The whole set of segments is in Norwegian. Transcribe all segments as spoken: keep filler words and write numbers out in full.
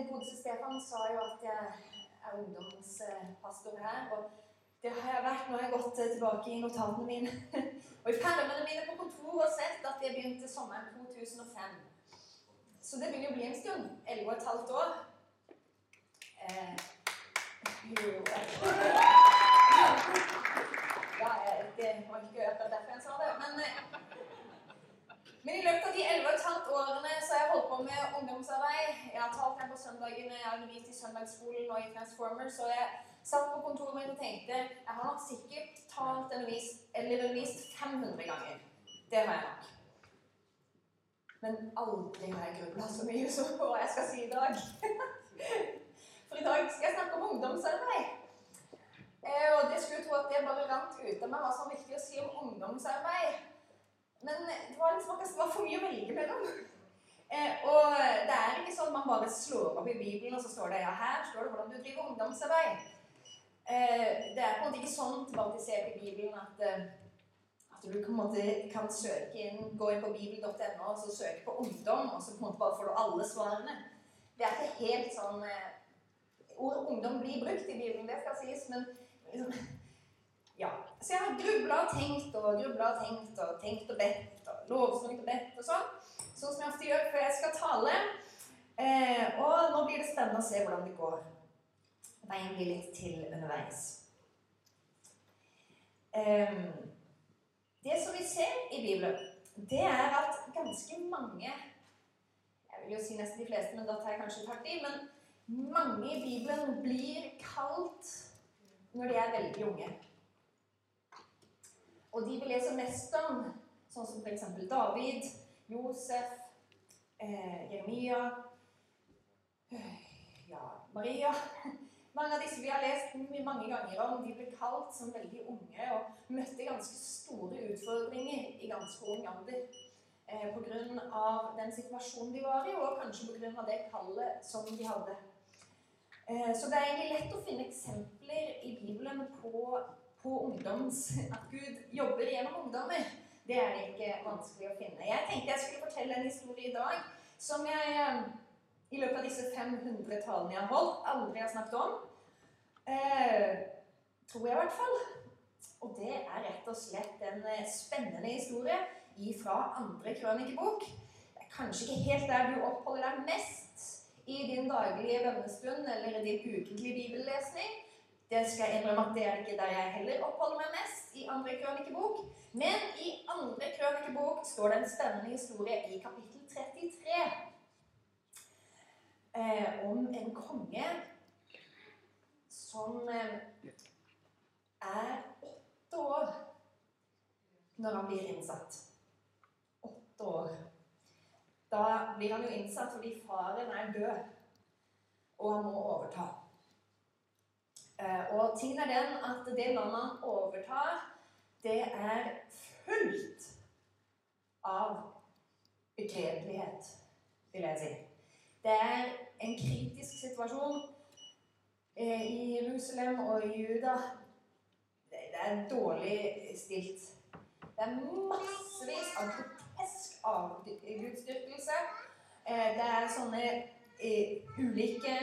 godeste Stefan sa jo at jeg er ungdomspastor her, og det har jeg vært når jeg har gått tilbake i notatene mine. Og i permene mine på kontoret og sett at jeg begynte sommeren to tusen og fem. Så det begynner å bli en stund. elleve og et halvt år. Eh, jo, ja, det var ikke akkurat derfor jeg sa det, men... Men i løpet av de elleve og et halvt årene så har jeg holdt på med ungdomsarbeid. Jeg har talt her på søndagene, jeg har undervist i søndagsskolen og i Transformer, så jeg satt på kontoret mitt og tenkte, jeg har nok sikkert talt undervist, eller undervist fem hundre ganger. Det har jeg nok. Men aldri har jeg grublet så mye som på hva jeg skal si i dag. For i dag skal jeg snakke om ungdomsarbeid. Og det skulle jeg tro at det bare rant ut av meg hva som er viktig å si om ungdomsarbeid. Men det var liksom akkurat det var for mye å velge mellom. Eh, og det er ikke sånn at man bare slår opp i Bibelen, og så står det, ja, her står det hvordan du driver ungdomsarbeid. Eh, det er på en måte ikke sånn tilbakesett i Bibelen at, at du på en måte kan søke inn, gå inn på bibel punktum no, og så søke på ungdom, og så på en måte bare får du alle svarene. Det er ikke helt sånn, eh, ordet ungdom blir brukt i Bibelen, det skal sies, men liksom... Ja, så jeg har grublet og tenkt og grublet og tenkt og tenkt og bedt og lovsnakket og bedt og sånn. Sånn som jeg ofte gjør før jeg skal tale. Eh, og nå blir det spennende å se hvordan det går. Veien blir litt til underveis. Eh, det som vi ser i Bibelen, det er at ganske mange, jeg vil jo si nesten de fleste, men da tar jeg kanskje takk i, men mange i Bibelen blir kalt når de er veldig unge. Og de vi leser mest om, sånn som for eksempel David, Josef, eh, Jeremia, ja, Maria. Mange av disse vi har lest mange ganger om, de ble kalt som veldig unge og møtte ganske store utfordringer i ganske ung alder. Eh, på grunn av den situasjonen de var i, og kanskje på grunn av det kallet som de hadde. Eh, så det er egentlig lett å finne eksempler i Bibelen på på ungdoms, at Gud jobber gjennom ungdommer. Det er det ikke vanskelig å finne. Jeg tenkte jeg skulle fortelle en historie i dag, som jeg i løpet av disse fem hundre talene jeg har holdt, aldri har snakket om. Eh, tror jeg i hvert fall. Og det er rett og slett en spennende historie fra andre krønikebok. Det er kanskje ikke helt der du oppholder deg mest i din daglige bønnestund, eller i din ukentlige bibellesning. Det skal jeg innrømme at det er ikke der jeg heller oppholder meg mest i andre krønikebok. Men i andre krønikebok står det en spennende historie i kapittel trettitre. Eh, om en konge som eh, er åtte år når han blir innsatt. Åtte år. Da blir han jo innsatt fordi faren er død, og han må overta. Og tingen er den at det landet han overtar, det er fullt av begredelighet, vil jeg si. Det er en kritisk situasjon i Jerusalem og i Juda. Det er dårlig stilt. Det er massevis av grotesk avgudsdyrkelse. Det er sånne ulike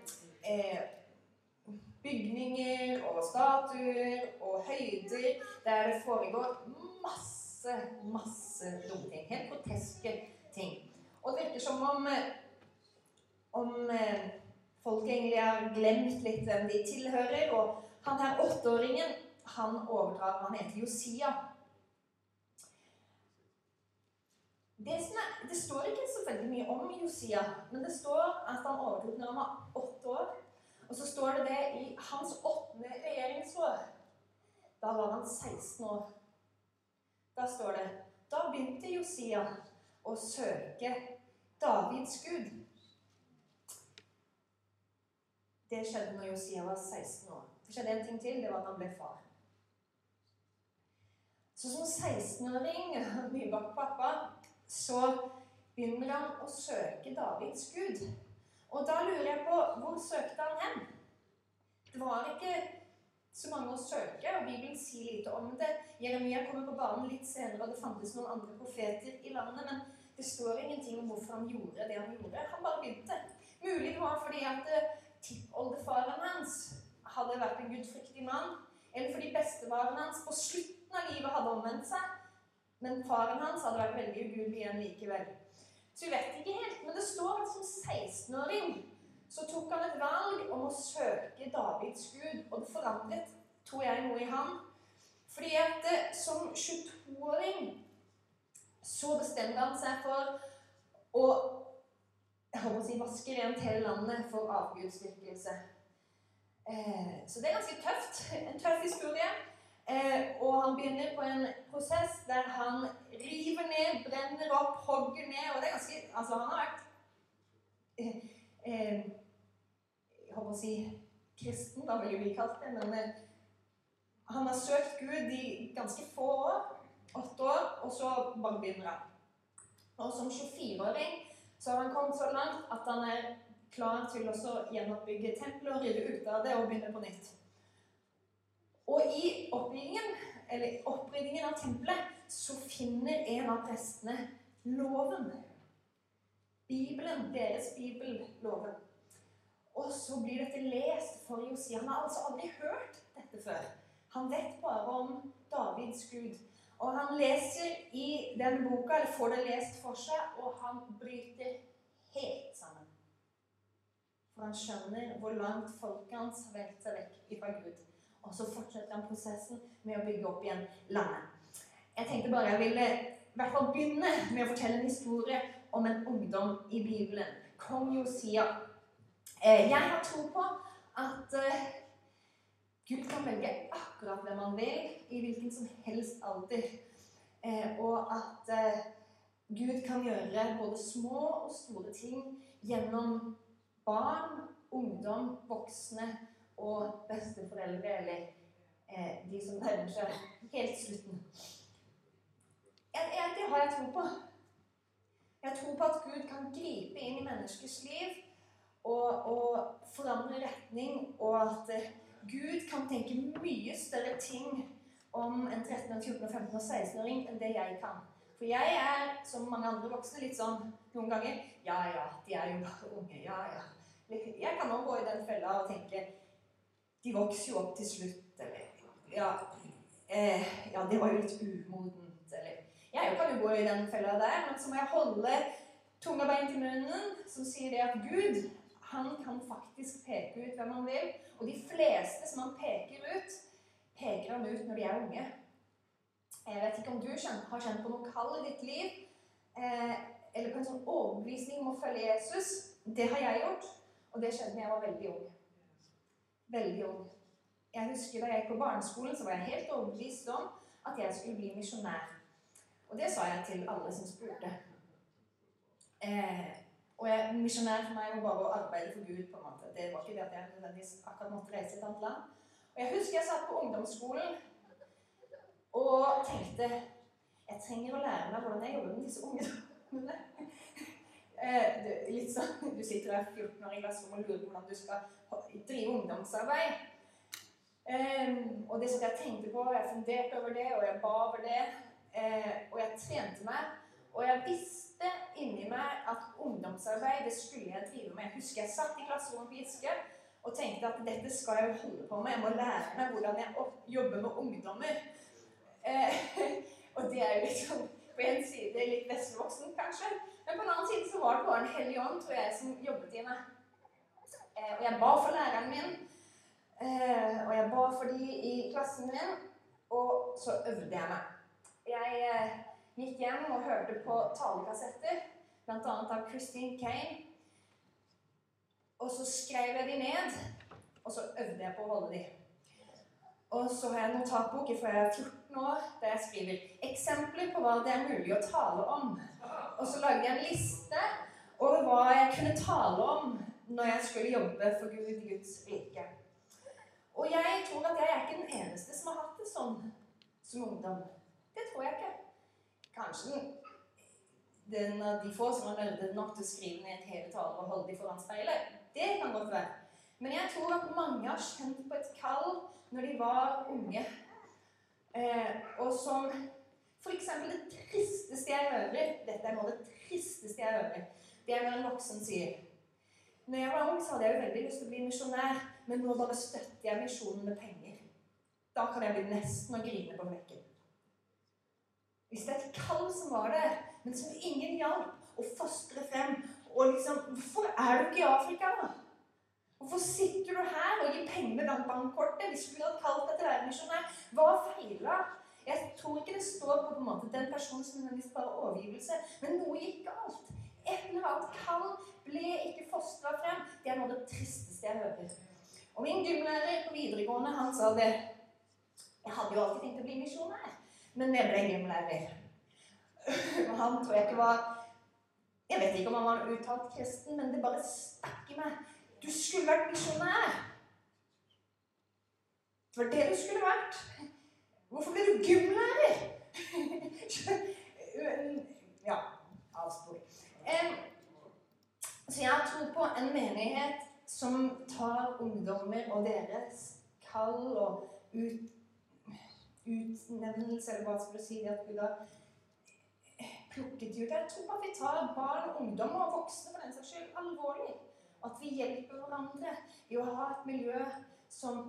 bygninger og statuer og høyder der det foregår masse, masse dumme ting. Helt groteske ting. Og det virker som om, om folk egentlig har glemt litt hvem de tilhører. Og han her åtteåringen, han overdrar, han heter Josia. Det, er, det står ikke så veldig mye om Josia, men det står at han overtok når han var åtte år. Og så står det det i hans åttende regjeringsår. Da var han seksten år. Da står det, da begynte Josia å søke Davids Gud. Det skjedde når Josia var seksten år. Det skjedde en ting til, det var at han ble far. Så som seksten-åring, nybakt pappa, så begynner han å søke Davids Gud. Og da lurer jeg på, hvor søkte han hen? Det var ikke så mange å søke, og Bibelen sier lite om det. Jeremia kommer på banen litt senere, og det fantes noen andre profeter i landet, men det står ingenting om hvorfor han gjorde det han gjorde. Han bare begynte. Mulig det det var fordi at tippoldefaren hans hadde vært en gudfryktig mann, eller fordi bestefaren hans på slutten av livet hadde omvendt seg, men faren hans hadde vært veldig ugudelig igjen likevel. Så vi vet ikke helt, men det står at som seksten-åring så tok han et valg om å søke Davids Gud, og det forandret, tror jeg, noe i ham. Fordi at som tjueto-åring så bestemte han seg for å, jeg håper å si, vaske rent hele landet for avgudsdyrkelse. Eh, så det er ganske tøft, en tøff historie. Eh, og han begynner på en prosess der han river ned, brenner opp, hogger ned, og det er ganske, altså han har vært, eh, eh, jeg håper å si, kristen, da vil jo vi kalt det, men eh, han har søkt Gud i ganske få år, åtte år, og så bare begynner han. Og som tjuefire-åring så har han kommet så langt at han er klar til å gjenoppbygge tempelet og rive ut av det og begynne på nytt. Og i oppbyggingen, eller oppryddingen av tempelet, så finner en av prestene loven. Bibelen, deres bibelloven. Og så blir dette lest for Josia. Han har altså aldri hørt dette før. Han vet bare om Davids Gud. Og han leser i denne boka, eller får det lest for seg, og han bryter helt sammen. For han skjønner hvor langt folket hans har vendt seg vekk fra Gud. Og så fortsetter han prosessen med å bygge opp igjen landet. Jeg tenkte bare jeg ville i hvert fall begynne med å fortelle en historie om en ungdom i Bibelen. Kong Josia. Jeg har tro på at Gud kan velge akkurat hvem han vil, i hvilken som helst alder. Eh, og at eh, Gud kan gjøre både små og store ting gjennom barn, ungdom, voksne og besteforeldre, eller eh, de som nærmer seg helt slutten. Jeg, jeg, det har jeg tro på. Jeg tror på at Gud kan gripe inn i menneskers liv og, og forandre retning, og at eh, Gud kan tenke mye større ting om en tretten, fjorten, femten og seksten-åring enn det jeg kan. For jeg er, som mange andre voksne, litt sånn noen ganger, ja, ja, de er jo bare unge, ja, ja. Jeg kan også gå i den fella og tenke, de vokser jo opp til slutt, eller, ja, eh, ja, det var jo litt umodent, eller, jeg kan jo gå i den fella der, men så må jeg holde tunga bein til munnen, som sier det at Gud, han kan faktisk peke ut hvem han vil, og de fleste som han peker ut, peker han ut når de er unge. Jeg vet ikke om du har kjent på noe kall i ditt liv, eh, eller på en sånn overbevisning om å følge Jesus. Det har jeg gjort, og det skjedde når jeg var veldig ung. Veldig ung. Jeg husker da jeg gikk på barneskolen, så var jeg helt overbevist om at jeg skulle bli misjonær. Og det sa jeg til alle som spurte. Eh, Og jeg, misjonær for meg var bare å arbeide for Gud, på en måte. Det var ikke det at jeg nødvendigvis akkurat måtte reise til et annet land. Og jeg husker jeg satt på ungdomsskolen og tenkte, jeg trenger å lære meg hvordan jeg jobber med disse ungdommene. eh, du, litt sånn, du sitter der fjorten år i klasserommet og lurer på hvordan du skal drive ungdomsarbeid. Eh, og det som jeg tenkte på, jeg funderte over det, og jeg ba over det, eh, og jeg trente meg, og jeg visste inni meg at ungdomsarbeid, det skulle jeg drive med. Jeg husker jeg satt i klasserommet på Giske og tenkte at dette skal jeg holde på med. Jeg må lære meg hvordan jeg jobber med ungdommer. Eh, og det er jo liksom på en side litt vestvoksen, kanskje. Men på en annen side så var det bare en hellig ånd, tror jeg, som jobbet i meg. Eh, og jeg ba for læreren min, eh, og jeg ba for de i klassen min, og så øvde jeg meg. Jeg... Eh, gikk hjem og hørte på talekassetter, blant annet av Christine Kane. Og så skrev jeg de ned, og så øvde jeg på å holde de. Og så har jeg en notatbok fra jeg er fjorten år, der jeg skriver eksempler på hva det er mulig å tale om. Og så lagde jeg en liste over hva jeg kunne tale om når jeg skulle jobbe for Gud i Guds rike. Og jeg tror at jeg er ikke den eneste som har hatt det sånn som ungdom. Det tror jeg ikke. Kanskje den av de få som har nørdet nok til å skrive ned en hele tale og holde de foran speilet. Det kan godt være. Men jeg tror at mange har kjent på et kall når de var unge. Eh, og som for eksempel det tristeste jeg hører, dette er noe av det tristeste jeg hører, det er når en voksen sier, Når jeg var ung, så hadde jeg jo veldig lyst til å bli misjonær, men nå bare støtter jeg misjonen med penger. Da kan jeg bli nesten å grine på flekken. Hvis det er et kall som var der, men som ingen hjalp, å fostre frem, og liksom, hvorfor er du ikke i Afrika da? Hvorfor sitter du her og gir penger med bankkortet hvis du ville ha kalt deg til å være misjonær? Hva feilet? Jeg tror ikke det står på en måte den personen som nødvendigvis bare overgivelse, men noe gikk galt. Et eller annet kall ble ikke fostret frem. Det er noe av det tristeste jeg hører. Og min gymlærer på videregående, han sa det. Jeg hadde jo alltid tenkt å bli misjonær, men jeg ble gymlærer. Og han tror jeg ikke var, jeg vet ikke om han var uttalt kristen, men det bare stakk i meg. Du skulle vært misjonær. Det var det du skulle vært. Hvorfor ble du gymlærer? Ja, avspor. Um, så jeg tror på en menighet som tar ungdommer og deres kall og ut, utnevnelse, eller hva skal du si, at Gud har plukket ut. Jeg tror på at vi tar barn, ungdom og voksne for den saks skyld alvorlig. At vi hjelper hverandre i å ha et miljø som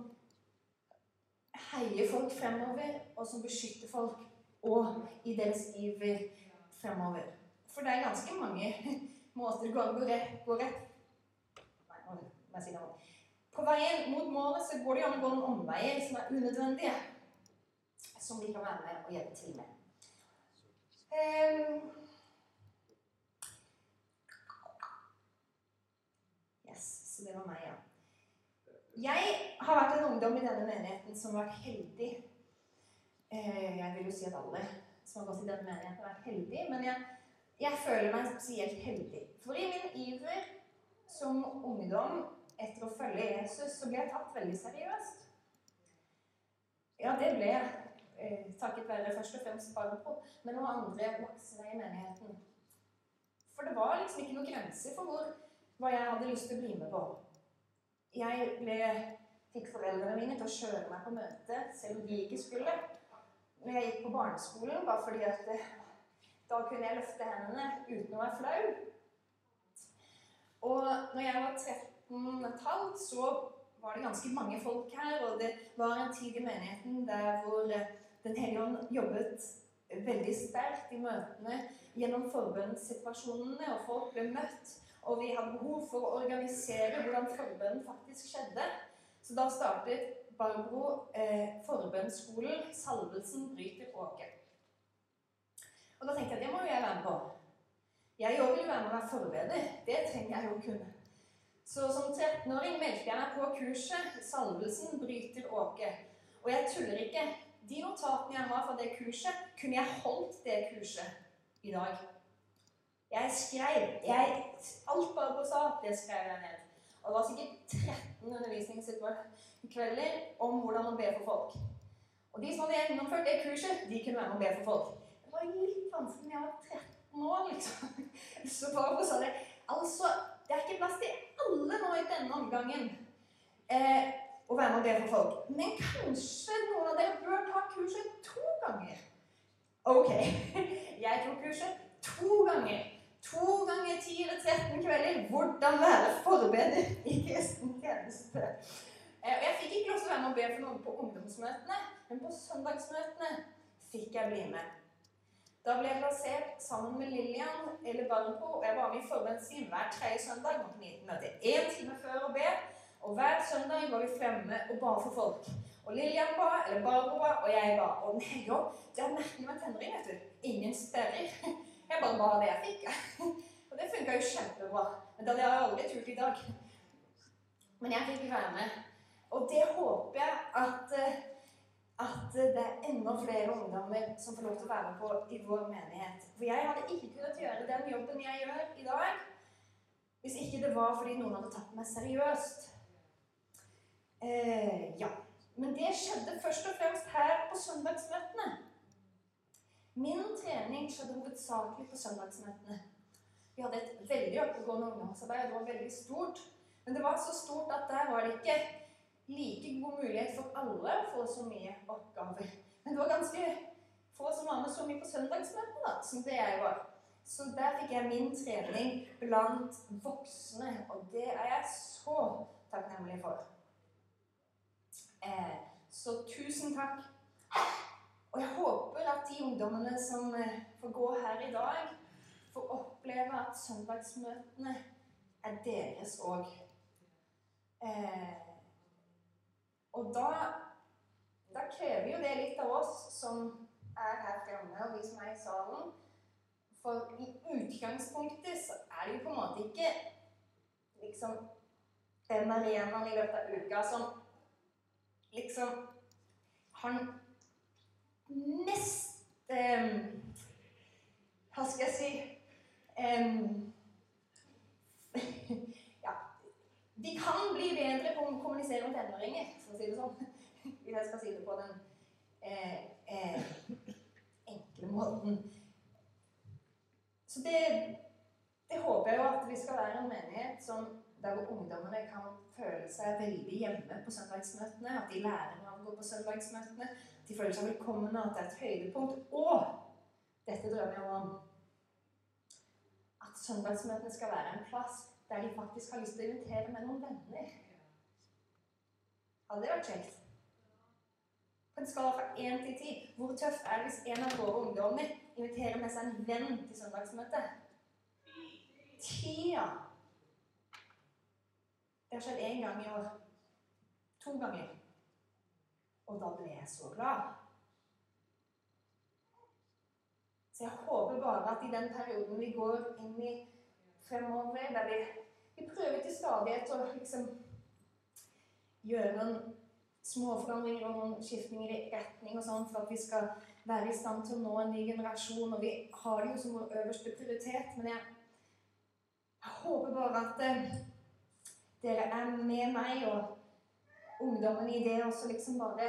heier folk fremover, og som beskytter folk, og i deres iver fremover. For det er ganske mange måter det går an å gå rett, gå rett. Nei, nå må jeg si noe. På veien mot målet så går det an å gå noen omveier som er unødvendige, som vi kan være med og hjelpe til med. Um, yes, så det var meg, ja. Jeg har vært en ungdom i denne menigheten som har vært heldig. Uh, jeg vil jo si at alle som har gått i denne menigheten har vært heldig, men jeg Jeg føler meg spesielt heldig. For i min iver som ungdom etter å følge Jesus, så ble jeg tatt veldig seriøst. Ja, det ble jeg. Eh, takket være først og fremst bare på, men noen andre voksne i menigheten. For det var liksom ikke noen grenser for hvor, hva jeg hadde lyst til å bli med på. Jeg ble, fikk foreldrene mine til å kjøre meg på møte, selv om de ikke skulle. Når jeg gikk på barneskolen, bare fordi at det, da kunne jeg løfte hendene uten å være flau. Og når jeg var tretten og et halvt, så var det ganske mange folk her, og det var en tid i menigheten der hvor Den hellige ånd jobbet veldig sterkt i møtene gjennom forbønnssituasjonene, og folk ble møtt, og vi hadde behov for å organisere hvordan forbønnen faktisk skjedde. Så da startet Barbro eh, forbønnsskolen Salvelsen bryter åker. Og da tenkte jeg, det må jo jeg være med på. Jeg jo vil være med å være forbeder. Det trenger jeg jo å kunne. Så som trettenåring meldte jeg meg på kurset Salvelsen bryter åker. Og jeg tuller ikke. De notatene jeg har fra det kurset, kunne jeg holdt det kurset i dag. Jeg skrev, jeg, alt bare på sa, det skrev jeg ned. Og det var sikkert tretten undervisningskvelder om hvordan å be for folk. Og de som hadde gjennomført det kurset, de kunne være med å be for folk. Det var litt vanskelig når jeg var tretten år, liksom. Så bare sa det, altså, det er ikke plass til alle nå i denne omgangen eh, å være med å be for folk. Men kanskje noen av dere bør ta kurset to ganger. Ok, jeg tok kurset to ganger. To ganger ti eller tretten kvelder. Hvordan være forbeder i kristen tjeneste. Eh, og jeg fikk ikke lov til å være med å be for noen på ungdomsmøtene, men på søndagsmøtene fikk jeg bli med. Da ble jeg plassert sammen med Lilian eller Barbro, og jeg var med i forbønnsteam hver tredje søndag. Måtte vi møte en time før å be, og hver søndag var vi fremme og ba for folk. Og Lilian ba, eller Barbro ba, og jeg ba. Og den hele jobb, det er merkelig med tenåring, vet du. Ingen sperrer. Jeg bare ba det jeg fikk. Og det funket jo kjempebra. Men det hadde jeg aldri turt i dag. Men jeg fikk være med. Og det håper jeg at... at det er enda flere ungdommer som får lov til å være på i vår menighet. For jeg hadde ikke kunnet gjøre den jobben jeg gjør i dag, hvis ikke det var fordi noen hadde tatt meg seriøst. Eh, ja. Men det skjedde først og fremst her på søndagsmøtene. Min trening skjedde hovedsakelig på søndagsmøtene. Vi hadde et veldig oppegående ungdomsarbeid, det var veldig stort. Men det var så stort at der var det ikke like god mulighet for alle å få så mye oppgaver. Men det var ganske få som var med så mye på søndagsmøtene da, som det jeg var. Så der fikk jeg min trening blant voksne, og det er jeg så takknemlig for. Eh, så tusen takk. Og jeg håper at de ungdommene som får gå her i dag, får oppleve at søndagsmøtene er deres også. Eh, og da, da krever jo det litt av oss som er her fremme, og vi som er i salen. For i utgangspunktet så er det jo på en måte ikke liksom den arenaen i løpet av uka som liksom han mest um, hva skal jeg si um, ja, de kan bli bedre på å kommunisere med tenåringer, for å si det sånn, hvis jeg skal si det på den eh, eh, enkle måten. Så det, det håper jeg jo at vi skal være en menighet som, der hvor ungdommene kan føle seg veldig hjemme på søndagsmøtene, at de lærer noe av å gå på søndagsmøtene, de føler seg velkomne, at det er et høydepunkt, og dette drømmer jeg om, at søndagsmøtene skal være en plass der de faktisk har lyst til å invitere med noen venner. Hadde det vært kjekt? På en skala fra én til ti, hvor tøft er det hvis en av våre ungdommer inviterer med seg en venn til søndagsmøtet? Tia! Det har skjedd en gang i år. To ganger. Og da ble jeg så glad. Så jeg håper bare at i den perioden vi går inn i fremover, der vi, vi prøver til stadighet å liksom gjøre noen små forandringer og noen skiftninger i retning og sånn, for at vi skal være i stand til å nå en ny generasjon, og vi har det jo som vår øverste prioritet, men jeg, jeg håper bare at eh, dere er med meg og ungdommen i det, og så liksom bare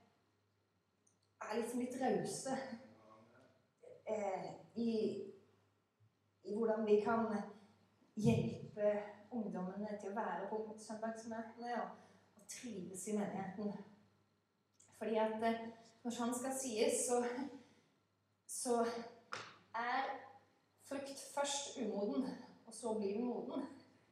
er liksom litt rause eh, i, i hvordan vi kan hjelpe ungdommene til å være på søndagsmøtene og, og trives i menigheten. Fordi at eh, når sånn skal sies, så, så er frukt først umoden, og så blir den moden.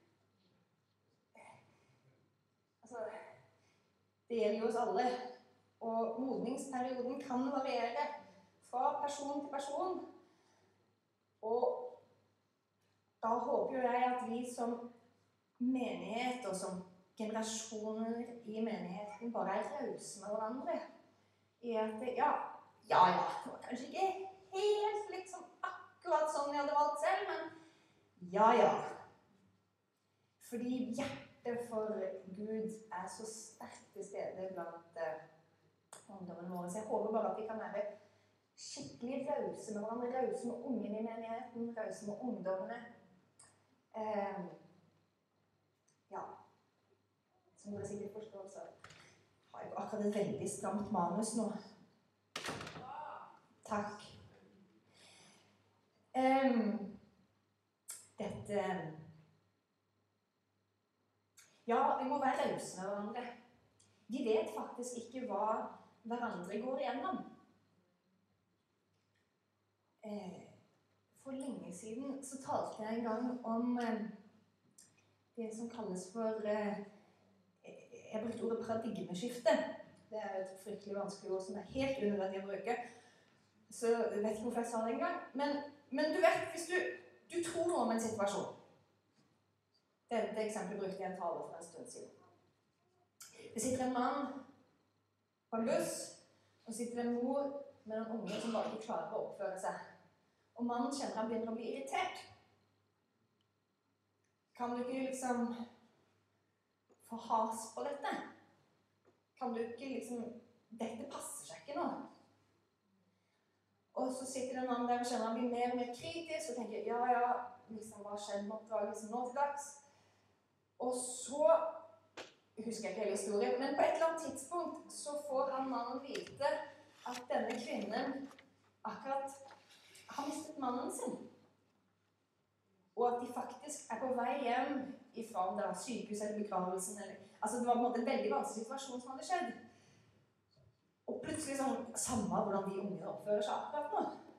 Altså, det gjelder jo oss alle, og modningsperioden kan variere fra person til person. Og da håper jo jeg at vi som menighet og som generasjoner i menigheten bare er rause med hverandre. I at det, ja, ja, ja, det var kanskje ikke helt liksom akkurat sånn jeg hadde valgt selv, men ja, ja. Fordi hjertet for Gud er så sterkt til stede blant uh, ungdommene våre. Så jeg håper bare at vi kan være skikkelig rause med hverandre, rause med ungene i menigheten, rause med ungdommene. Uh, ja. Som dere sikkert forstår, så har jeg akkurat et veldig stramt manus nå. Takk. Um, dette... Ja, vi må være rause med hverandre. De vet faktisk ikke hva hverandre går igjennom. Eh, for lenge siden så talte jeg en gang om eh, det som kalles for... Eh, jeg brukte ordet paradigmeskifte. Det er et fryktelig vanskelig ord som er helt unødvendig å bruke. Så jeg vet ikke hvorfor jeg sa det en gang. Men, men du vet, hvis du, du tror noe om en situasjon. Dette eksempelet brukte jeg en tale for en stund siden. Det sitter en mann på en buss, og sitter en mor med en unge som bare ikke klarer å oppføre seg. Og mannen kjenner han begynner å bli irritert. Kan du ikke liksom få has på dette? Kan du ikke liksom, dette passer seg ikke nå. Og så sitter det en mann der og kjenner han blir mer og mer kritisk, og tenker, ja, ja, liksom, hva skjedde med oppdraget liksom nå til dags? Og så, jeg husker ikke hele historien, men på et eller annet tidspunkt så får han mannen vite at denne kvinnen akkurat har mistet mannen sin. Og at de faktisk er på vei hjem ifra om det var sykehus eller begravelsen. Eller, altså det var på en måte en veldig vanskelig situasjon som hadde skjedd. Og plutselig sånn, samme hvordan de unge oppfører seg akkurat nå.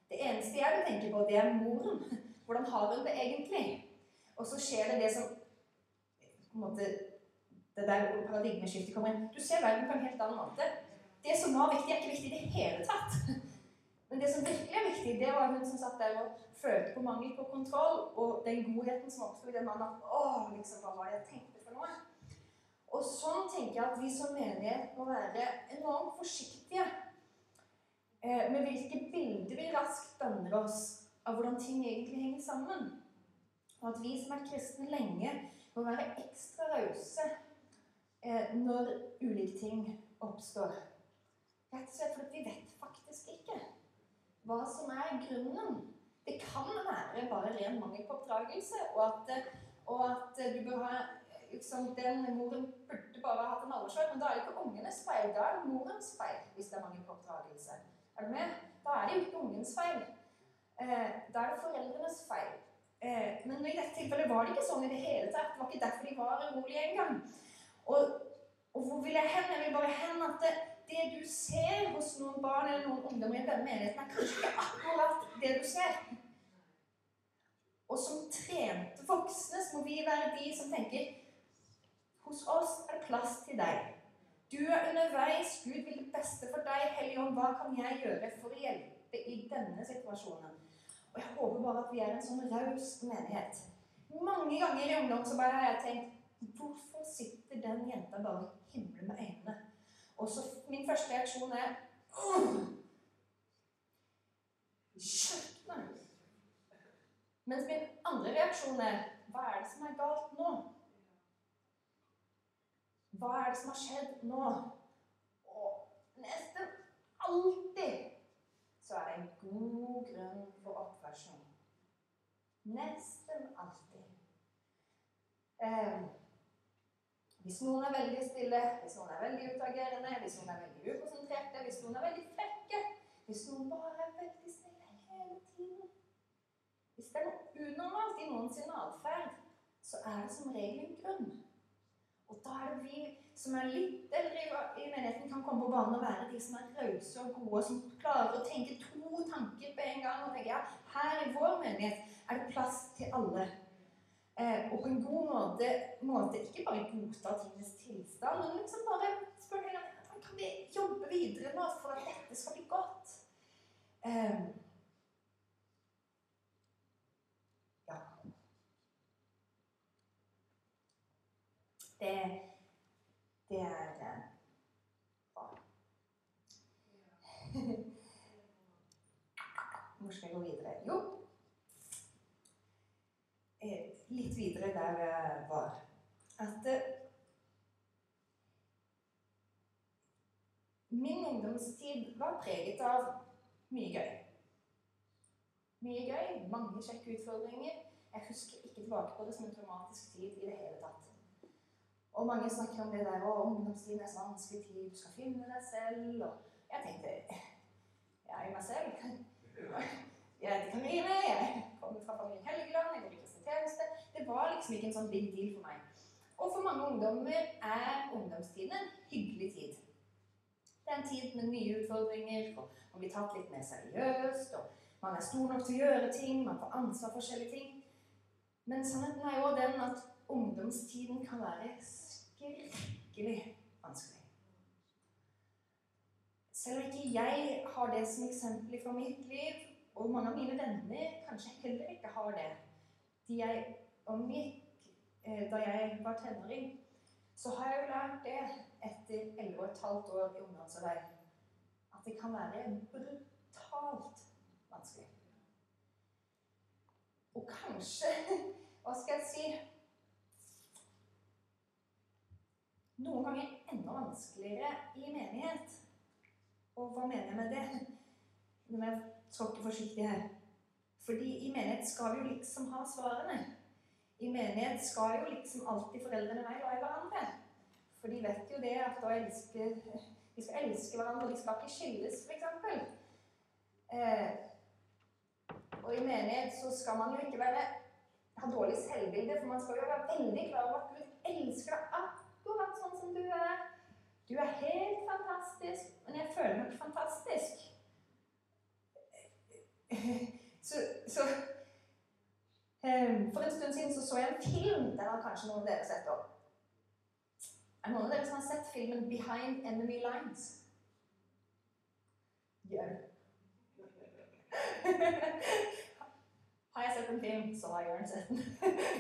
Det eneste jeg vil tenke på, det er moren. Hvordan har hun det egentlig? Og så skjer det det som, på en måte, det der paradigmeskiftet kommer inn. Du ser verden på en helt annen måte. Det som var viktig, er ikke viktig i det hele tatt. Men det som virkelig er viktig, det var hun som satt der og følte på mangel på kontroll, og den godheten som oppstod i den mannen, at åh, liksom, hva var det jeg tenkte for noe? Og sånn tenker jeg at vi som menighet må være enormt forsiktige eh, med hvilke bilder vi raskt danner oss av hvordan ting egentlig henger sammen. Og at vi som er kristne lenge må være ekstra rause eh, når ulike ting oppstår. Rett og slett fordi vi vet faktisk ikke hva som er grunnen. Det kan være bare ren mangel på oppdragelse, og at, og at du bør ha, liksom, den moren burde bare ha hatt en alvorsvær, men da er det ikke ungenes feil, da er det morens feil, hvis det er mangel på oppdragelse. Er du med? Da er det jo ikke ungens feil. Eh, da er det foreldrenes feil. Eh, men i dette tilfellet var det ikke sånn i det hele tatt. Det var ikke derfor de var urolige en gang. Og, og hvor vil jeg hen? Jeg vil bare hen at det, det du ser hos noen barn eller noen ungdommer i denne menigheten, er kanskje ikke akkurat det du ser. Og som trente voksne så må vi være de som tenker, hos oss er det plass til deg. Du er underveis, Gud vil det beste for deg, Helligånd, hva kan jeg gjøre for å hjelpe i denne situasjonen? Og jeg håper bare at vi er en sånn raus menighet. Mange ganger i ungdom så bare har jeg tenkt, hvorfor sitter den jenta bare og himler med øynene? Og så min første reaksjon er, åh! Skjøtt meg! Mens min andre reaksjon er, hva er det som er galt nå? Hva er det som har skjedd nå? Og nesten alltid så er det en god grunn for oppførsel. Nesten alltid. Eh, hvis noen er veldig stille, hvis noen er veldig utagerende, hvis noen er veldig ukonsentrerte, hvis noen er veldig frekke, hvis noen bare er veldig snille hele tiden. Hvis det er noe unormalt i noen sin adferd, så er det som regel en grunn. Og da er det vi som er litt eldre i menigheten kan komme på banen og være de som er rause og gode, som klarer å tenke to tanker på en gang og tenke, ja, her i vår menighet er det plass til alle. Eh, og på en god måte, måte ikke bare godta tingens tilstand, men liksom bare spørre deg, kan vi jobbe videre nå for at dette skal bli godt? Eh, ja. Det, det er eh, bra. Hvor skal jeg gå videre? Jo, eh, litt videre der jeg var. At eh, min ungdomstid var preget av mye gøy. Mye gøy, mange kjekke utfordringer. Jeg husker ikke tilbake på det som en traumatisk tid i det hele tatt. Og mange snakker om det der, og ungdomstiden er så vanskelig tid, du skal finne deg selv, og jeg tenkte, jeg er jo meg selv. Jeg heter Karine, jeg kommer fra familien Helgeland, jeg går i kristne tjeneste. Det var liksom ikke en sånn big deal for meg. Og for mange ungdommer er ungdomstiden en hyggelig tid. Det er en tid med nye utfordringer, og man blir tatt litt mer seriøst, og man er stor nok til å gjøre ting, man får ansvar for forskjellige ting. Men sannheten er jo den at ungdomstiden kan være skrekkelig vanskelig. Selv om ikke jeg har det som eksempel fra mitt liv, og mange av mine venner kanskje heller ikke har det, de jeg omgikk eh, da jeg var tenåring, så har jeg jo lært det etter elleve og et halvt år i ungdomsarbeid, at det kan være brutalt vanskelig. Og kanskje, hva skal jeg si, noen ganger enda vanskeligere i menighet. Og hva mener jeg med det? Nå må jeg tråkke forsiktig her. Fordi i menighet skal vi jo liksom ha svarene. I menighet skal jo liksom alltid foreldrene være glad i hverandre. For de vet jo det at å elske, de skal elske hverandre, de skal ikke skilles, for eksempel. Eh, og i menighet så skal man jo ikke være, ha dårlig selvbilde, for man skal jo være veldig klar over at Gud elsker deg akkurat sånn som du er. Du er helt fantastisk, men jeg føler meg ikke fantastisk. så, så um, for en stund siden så, så jeg en film, den har kanskje noen av dere sett opp. Er det noen av dere som har sett filmen Behind Enemy Lines? Ja. Har jeg sett en film, så har Jørgen sett den.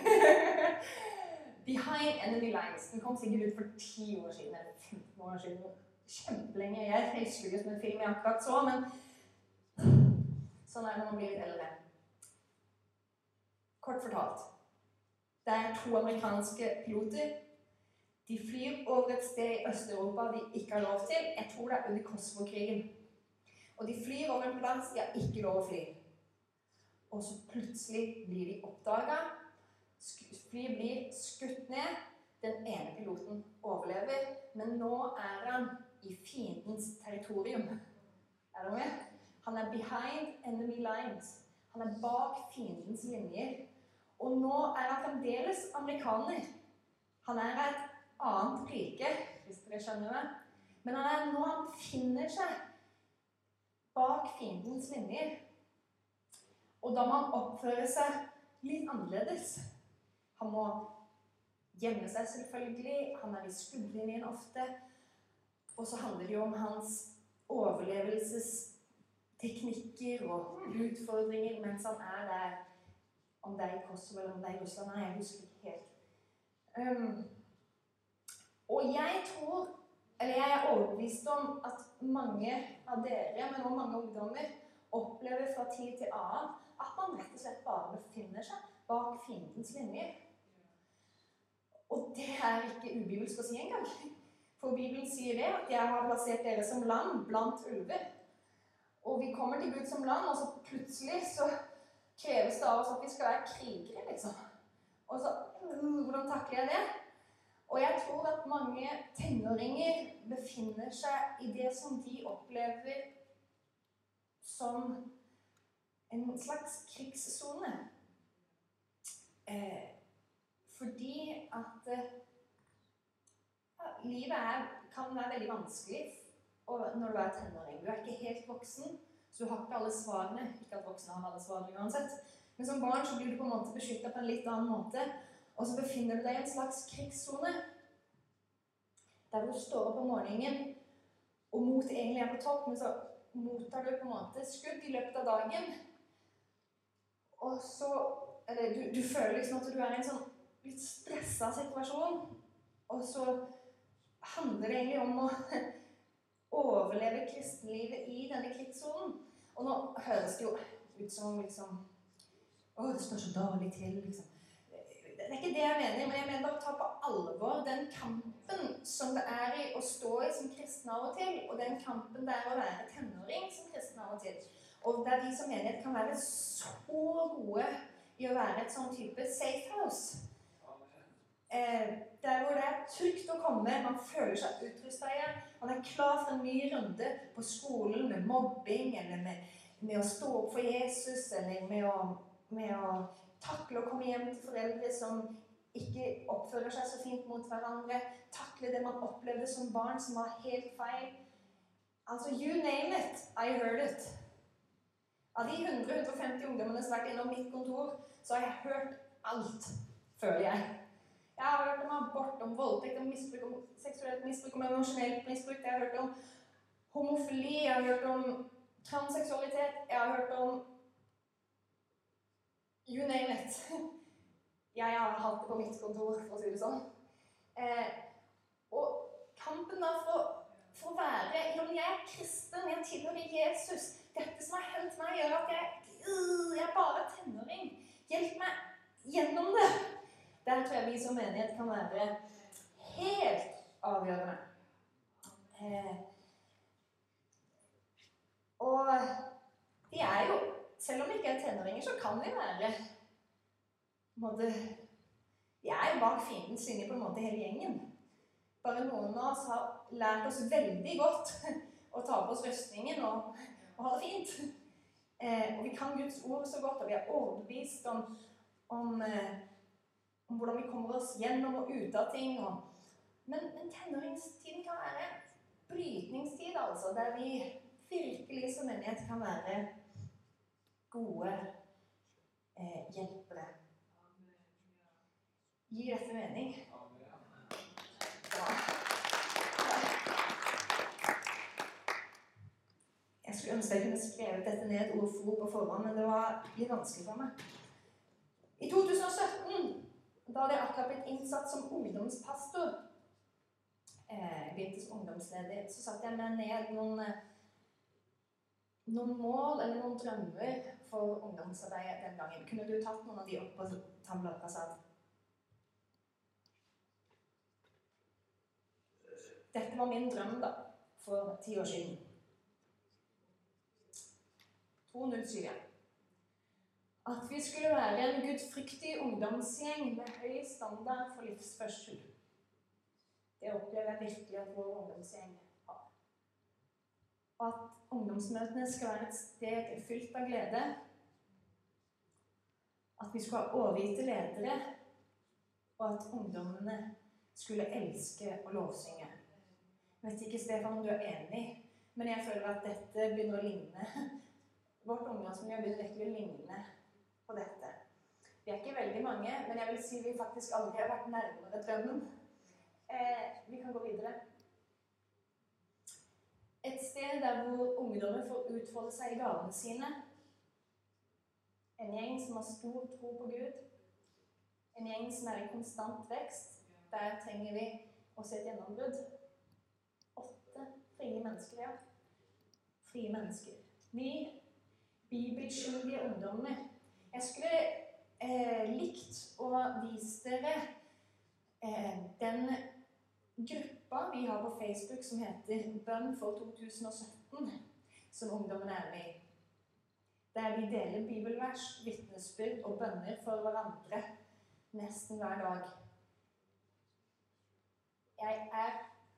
Behind Enemy Lines. Den kom sikkert ut for ti år siden, eller femten år siden. Kjempelenge. Jeg husker det som en film jeg akkurat så, men sånn er det når man blir litt eldre. Kort fortalt. Det er to amerikanske piloter. De flyr over et sted i Øst-Europa de ikke har lov til. Jeg tror det er under Kosovo-krigen. Og de flyr over en plass de har ikke lov å fly. Og så plutselig blir de oppdaget. Flyet blir skutt ned. Den ene piloten overlever, men nå er han i fiendens territorium. Er du med? Han er behind enemy lines. Han er bak fiendens linjer. Og nå er han fremdeles amerikaner. Han er et annet rike, hvis dere skjønner det. Men han er nå han finner seg bak fiendens linjer. Og da må han oppføre seg litt annerledes. Han må gjemme seg selvfølgelig. Han er i skuddlinjen ofte. Og så handler det jo om hans overlevelsesteknikker og utfordringer mens han er der. Om det er i Kosovo eller om det er i Russland. Nei, jeg husker ikke helt. Um, og jeg tror, eller jeg er overbevist om at mange av dere, men også mange ungdommer, opplever fra tid til annen at man rett og slett bare befinner seg bak fiendens linjer. Og det er ikke ubibelsk å si engang. For Bibelen sier det, at jeg har plassert dere som lam blant ulver. Og vi kommer til Gud som land, og så plutselig så kreves det av oss at vi skal være krigere, liksom. Og så, uh, hvordan takler jeg det? Og jeg tror at mange tenåringer befinner seg i det som de opplever som en slags krigszone. Eh, fordi at eh, livet er, kan være veldig vanskelig når du er tenåring. Du er ikke helt voksen, så du har ikke alle svarene. Ikke at voksne har alle svarene uansett. Men som barn så blir du på en måte beskyttet på en litt annen måte. Og så befinner du deg i en slags krigszone. Der du står opp om morgenen, og mot egentlig er på topp, men så mottar du på en måte skudd i løpet av dagen. Og så, eller du, du føler liksom at du er i en sånn litt stresset situasjon. Og så handler det egentlig om å overleve kristenlivet i denne krigssonen. Og nå høres det jo ut som liksom, å, det står så dårlig til, liksom. Det er ikke det jeg mener, men jeg mener bare å ta på alvor den kampen som det er i å stå i som kristen av og til, og den kampen det er å være tenåring som kristen av og til. Og det er de som menighet kan være så gode i å være et sånn type safe house. Eh, der hvor det er trygt å komme, man føler seg utrustet igjen, man er klar for en ny runde på skolen med mobbing, eller med, med å stå opp for Jesus, eller med å, med å takle å komme hjem til foreldre som ikke oppfører seg så fint mot hverandre, takle det man opplevde som barn som var helt feil. Altså, you name it, I heard it. Av de hundre til hundre og femti ungdommene som har vært innom mitt kontor, så har jeg hørt alt, føler jeg. Jeg har hørt om abort, om voldtekt, om misbruk, om seksuelt misbruk, om emosjonelt misbruk. Jeg har hørt om homofili, jeg har hørt om transseksualitet, jeg har hørt om you name it. Jeg har hatt det på mitt kontor, for å si det sånn. Eh, og kampen da for, for å være, ja, men jeg er kristen, jeg tilhører Jesus. Dette som har hendt meg gjør at jeg, uh, jeg er bare tenåring. Hjelp meg gjennom det. Der tror jeg vi som menighet kan være helt avgjørende. Eh, og de er jo, selv om vi ikke er tenåringer, så kan vi være måte, de er jo bak fiendens linje på en måte hele gjengen. Bare noen av oss har lært oss veldig godt å ta på oss røstningen og, og ha det fint. Eh, og vi kan Guds ord så godt, og vi er overbevist om, om eh, om hvordan vi kommer oss gjennom og ut av ting. Og, men, men tenåringstiden kan være brytningstid, altså, der vi virkelig som menighet kan være gode eh, hjelpere. Gir dette mening? Bra. Jeg skulle ønske jeg kunne skrevet dette ned ord for ord på forhånd, men det var litt vanskelig for meg. I to tusen og sytten, da hadde jeg akkurat blitt innsatt som ungdomspastor, eh, begynte som ungdomsleder, så satte jeg meg ned noen, noen mål eller noen drømmer for ungdomsarbeidet den gangen. Kunne du tatt noen av de opp på tablettkassa? Dette var min drøm da, for ti år siden. to null syv. At vi skulle være en gudfryktig ungdomsgjeng med høy standard for livsførsel. Det opplever jeg virkelig at vår ungdomsgjeng har. Og at ungdomsmøtene skal være et sted fylt av glede. At vi skulle ha overgitte ledere, og at ungdommene skulle elske å lovsynge. Jeg vet ikke, Stefan, om du er enig, men jeg føler at dette begynner å ligne. Vårt ungdomsmiljø begynner virkelig å ligne på dette. Vi er ikke veldig mange, men jeg vil si vi faktisk aldri har vært nærmere drømmen. Eh, vi kan gå videre. Et sted der hvor ungdommer får utfolde seg i gavene sine. En gjeng som har stor tro på Gud. En gjeng som er i konstant vekst. Der trenger vi å se et gjennombrudd. Åtte frie mennesker, ja. Frie mennesker. Ni bibelskyldige ungdommer. Jeg skulle eh, likt å vise dere eh, den gruppa vi har på Facebook som heter Bønn for to tusen og sytten, som ungdommene er med i. Der vi deler bibelvers, vitnesbyrd og bønner for hverandre nesten hver dag. Jeg er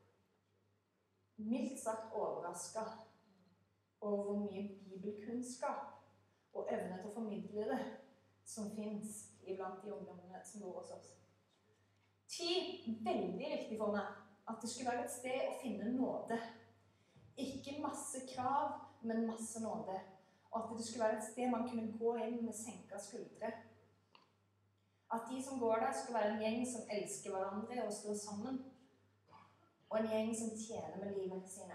mildt sagt overrasket over hvor mye bibelkunnskap og evne til å formidle det som finnes iblant de ungdommene som bor hos oss. Ti, veldig viktig for meg at det skulle være et sted å finne nåde. Ikke masse krav, men masse nåde. Og at det skulle være et sted man kunne gå inn med senket skuldre. At de som går der skulle være en gjeng som elsker hverandre og står sammen. Og en gjeng som tjener med livet sine.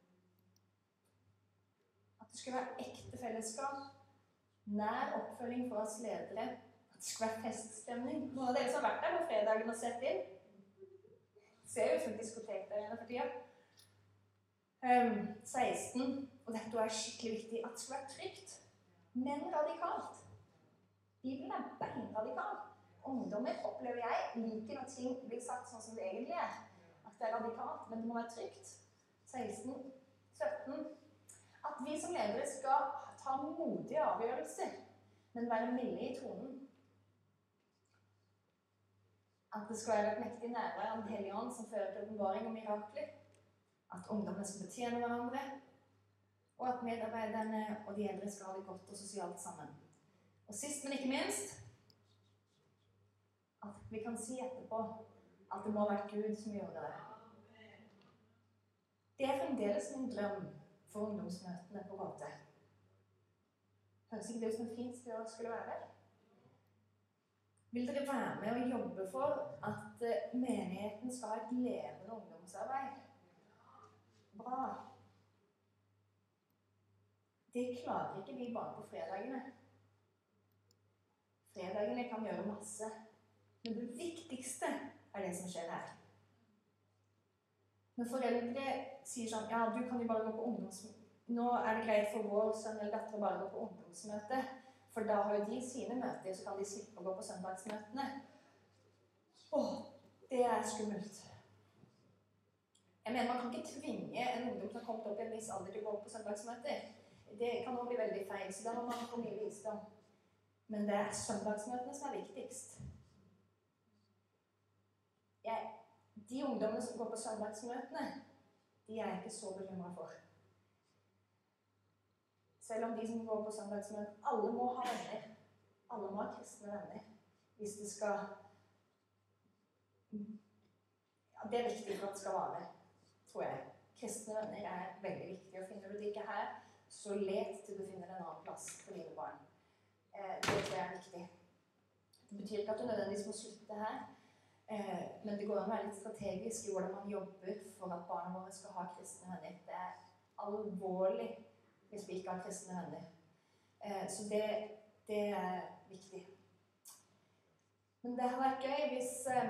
At det skulle være ekte fellesskap, nær oppfølging for oss ledere, at det skulle være feststemning. Noen av dere som har vært der på fredagen og sett inn, ser jo som diskotek der inne for tida. Um, seksten, og dette er skikkelig viktig, at det skulle være trygt, men radikalt. Bibelen er beinradikal. Ungdommer, opplever jeg, liker når ting blir sagt sånn som det egentlig er. At det er radikalt, men det må være trygt. seksten, sytten, at vi som ledere skal ta modige avgjørelser, men være milde i tonen. At det skal være et mektig nærvær av Den hellige ånd som fører til åpenbaring og mirakler. At ungdommene skal betjene hverandre, og at medarbeiderne og de eldre skal ha det godt og sosialt sammen. Og sist, men ikke minst, at vi kan si etterpå at det må ha vært Gud som gjorde det. Det er fremdeles min drøm for ungdomsmøtene på Råte. Høres ikke det ut som et fint sted å skulle være? Vil dere være med og jobbe for at menigheten skal ha et levende ungdomsarbeid? Bra. Det klarer ikke vi bare på fredagene. Fredagene kan gjøre masse, men det viktigste er det som skjer her. Når foreldre sier sånn, ja, du kan jo bare gå på ungdomsmøte. Nå er det greit for vår sønn eller datter å bare gå på ungdomsmøte, for da har jo de sine møter, så kan de slippe å gå på søndagsmøtene. Åh, det er skummelt. Jeg mener, man kan ikke tvinge en ungdom som har kommet opp i en viss alder til å gå på søndagsmøter. Det kan også bli veldig feil, så da må man få mye visdom. Men det er søndagsmøtene som er viktigst. Jeg, de ungdommene som går på søndagsmøtene, de er jeg ikke så bekymret for. Selv om de som går på søndagsmøtene, alle må ha venner. Alle må ha kristne venner. Hvis det skal... Ja, det er viktig for at det skal vare, tror jeg. Kristne venner er veldig viktig, og finner du det ikke her, så let til du finner en annen plass for dine barn. Eh, det tror jeg er viktig. Det betyr ikke at du nødvendigvis må slutte her, eh, men det går an å være litt strategisk i hvordan man jobber for at barna våre skal ha kristne venner. Det er alvorlig hvis vi ikke har kristne venner. Eh, så det, det er viktig. Men det har vært gøy hvis eh,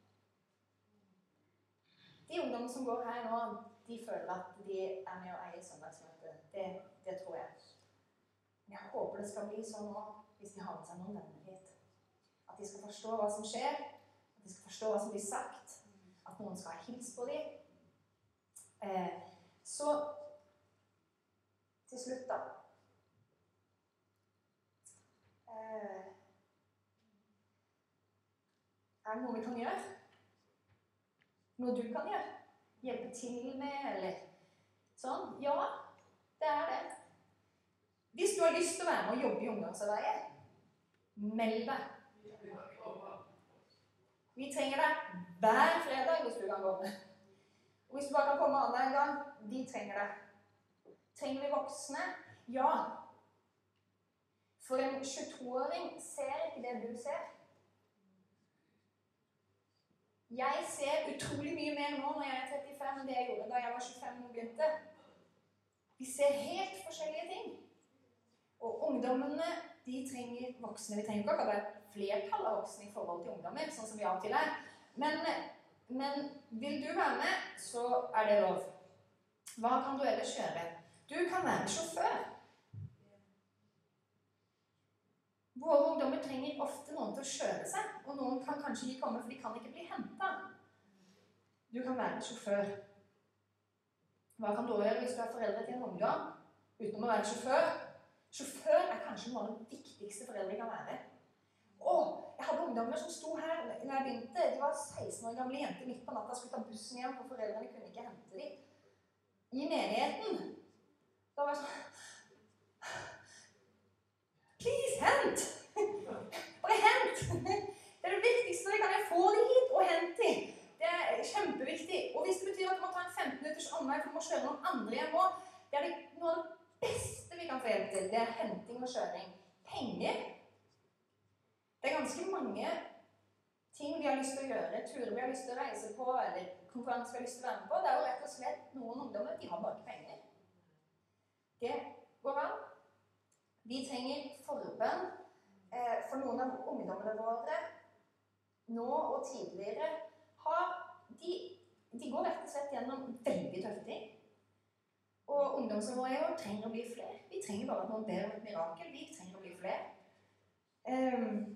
de ungdommer som går her nå, de føler at de er med å eie søndagsmøtet. Det, det tror jeg. Men jeg håper det skal bli sånn nå, hvis de har med seg noen venner hit. At de skal forstå hva som skjer, at de skal forstå hva som blir sagt, at noen skal ha hils på dem. Eh, så til slutt da. Eh, er det noe vi kan gjøre? Noe du kan gjøre? Hjelpe til med, eller sånn? Ja, det er det. Hvis du har lyst til å være med og jobbe i ungdomsarbeidet, meld deg. Vi trenger deg hver fredag hvis du kan komme. Og hvis du bare kan komme annen en gang, vi trenger deg. Trenger vi voksne? Ja. For en tjueto-åring ser ikke det du ser. Jeg ser utrolig mye mer nå når jeg er trettifem enn det jeg gjorde da jeg var tjuefem og begynte. Vi ser helt forskjellige ting. Og ungdommene, de trenger voksne. Vi trenger ikke akkurat et flertall av voksne i forhold til ungdommer, sånn som vi av og til er. Men, men vil du være med, så er det lov. Hva kan du ellers gjøre? Du kan være sjåfør. Våre ungdommer trenger ofte noen til å kjøre seg, og noen kan kanskje ikke komme, for de kan ikke bli hentet. Du kan være sjåfør. Hva kan du gjøre hvis du er foreldre til en ungdom, uten å være sjåfør? Sjåfør er kanskje noe av det viktigste foreldre kan være. Åh, jeg hadde ungdommer som sto her når jeg begynte. De var seksten år gamle jenter midt på natta, skulle ta bussen hjem, for foreldrene kunne ikke hente dem. I menigheten. Da var jeg sånn, please, hent! Bare hent! Det er det viktigste, kan jeg få dem hit og hente dem. Det er kjempeviktig. Og hvis det betyr at du må ta en femten minutters omvei for du må kjøre noen andre hjem også, det er det noe av det beste vi kan få hjelp til. Det er henting og kjøring. Penger. Det er ganske mange ting vi har lyst til å gjøre, turer vi har lyst til å reise på, eller konferanser vi har lyst til å være med på. Det er jo rett og slett noen ungdommer, de har bare ikke penger. Det går an. Vi trenger forbønn eh, for noen av ungdommene våre nå og tidligere har, de, de går rett og slett gjennom veldig tøffe ting. Og ungdomsåret trenger å bli flere. Vi trenger bare at noen ber om et mirakel. Vi trenger å bli flere. Um,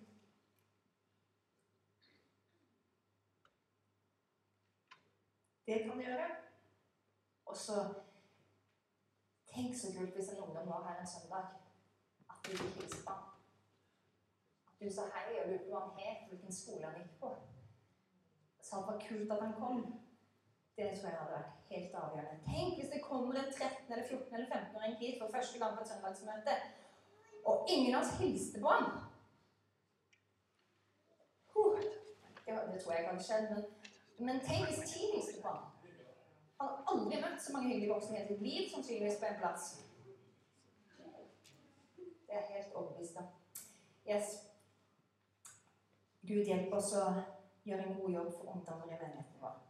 det kan gjøre. Og så tenk så kult hvis en ungdom var her en søndag. At du ikke hilste på ham. At du sa hei og lurte hva han het, hvilken skole han gikk på. Så det var kult at han kom. Det tror jeg hadde vært helt avgjørende. Tenk hvis det kommer en tretten eller fjorten eller femten-åring hit for første gang på et søndagsmøte, og ingen av oss hilste på ham. Huh. Det, det tror jeg kan skje, men, men tenk hvis ti hilste på ham. Han har aldri møtt så mange hyggelige voksne i sitt liv, sannsynligvis på en plass. Det er helt overbevist om. Yes. Gud hjelper oss å gjøre en god jobb for ungdommer i menigheten vår.